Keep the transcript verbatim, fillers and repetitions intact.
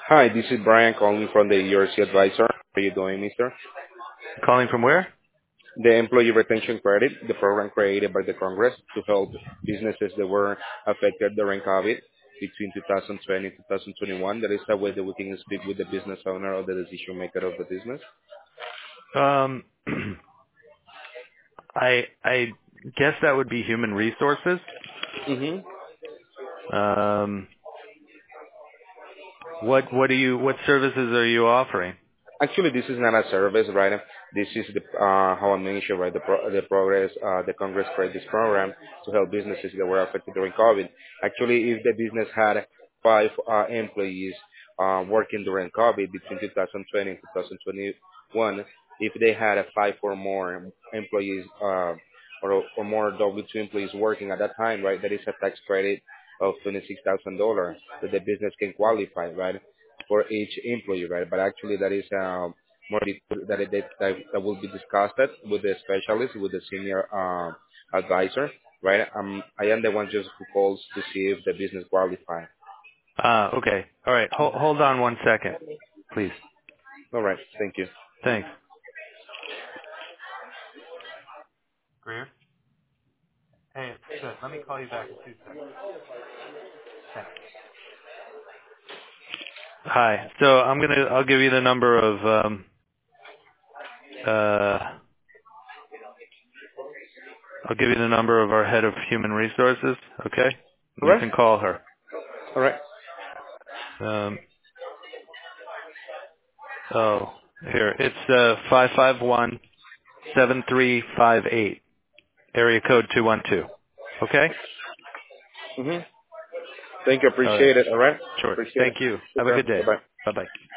Hi, this is Brian calling from the E R C Advisor. How are you doing, mister? Calling from where? The Employee Retention Credit, the program created by the Congress to help businesses that were affected during COVID between two thousand twenty and two thousand twenty-one. That is a way that we can speak with the business owner or the decision maker of the business. Um, I I guess that would be human resources. Mm-hmm. Um, what what do you what services are you offering? Actually, this is not a service, right? This is the uh, how I mentioned, right? The pro- the progress, uh, the Congress created this program to help businesses that were affected during COVID. Actually, if the business had five uh, employees uh, working during COVID between two thousand twenty and two thousand twenty-one, if they had a five or more employees uh, or, or more W two employees working at that time, right? That is a tax credit of twenty-six thousand dollars that the business can qualify, right? For each employee, right? But actually, that is um, more detail that, it, that that will be discussed with the specialist, with the senior um, advisor, right? Um, I am the one just who calls to see if the business qualifies. Ah, okay. All right. Hold hold on one second, please. All right, thank you. Thanks. Greer? Hey, it's good. Let me call you back in two seconds. Thanks. Hi. So I'm gonna I'll give you the number of um uh I'll give you the number of our head of human resources. Okay, All you right, can call her. all right, Um, oh, here it's uh five five one seven three five eight. Area code two one two. Okay? mhm. Thank you, All right. appreciate it. All right, Sure. appreciate it. Thank you. Take Have a care. good day. Bye bye. Bye-bye.